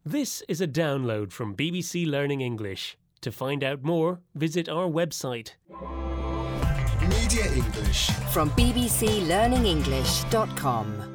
This is a download from BBC Learning English. To find out more, visit our website. Media English from bbclearningenglish.com.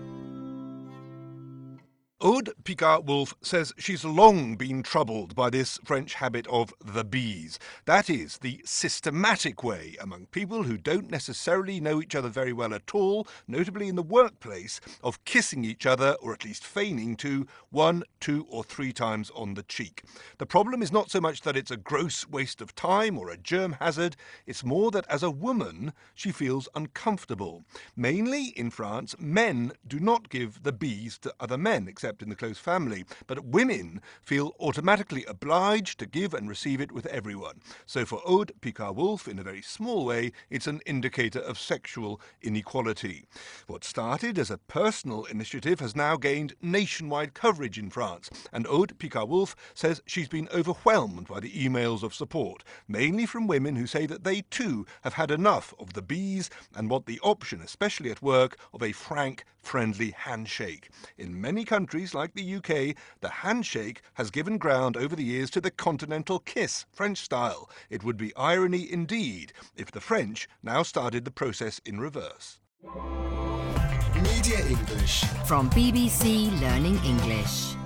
Aude Picard-Wolff says she's long been troubled by this French habit of the bees. That is, the systematic way among people who don't necessarily know each other very well at all, notably in the workplace, of kissing each other, or at least feigning to, 1, 2 or 3 times on the cheek. The problem is not so much that it's a gross waste of time or a germ hazard, it's more that as a woman she feels uncomfortable. Mainly in France, men do not give the bees to other men, except in the close family, but women feel automatically obliged to give and receive it with everyone. So for Aude Picard-Wolff, in a very small way, it's an indicator of sexual inequality. What started as a personal initiative has now gained nationwide coverage in France, and Aude Picard-Wolff says she's been overwhelmed by the emails of support, mainly from women who say that they too have had enough of the bees and want the option, especially at work, of a frank, friendly handshake. In many countries like the UK, the handshake has given ground over the years to the continental kiss, French style. It would be irony indeed if the French now started the process in reverse. Media English from BBC Learning English.